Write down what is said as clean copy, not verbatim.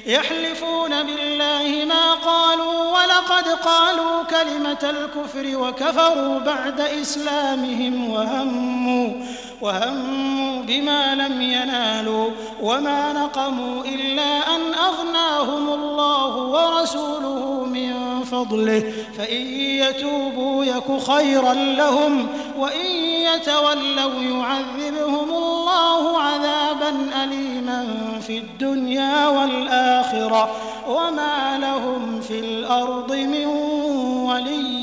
يحلفون بالله ما قالوا ولقد قالوا كلمة الكفر وكفروا بعد إسلامهم وهموا بما لم ينالوا وما نقموا إلا أن أغناهم الله ورسوله من فضله فإن يتوبوا يك خيرا لهم وإن يتولوا يعذبهم الله عذابا أليما في الدنيا والآخرة وما لهم في الأرض من ولي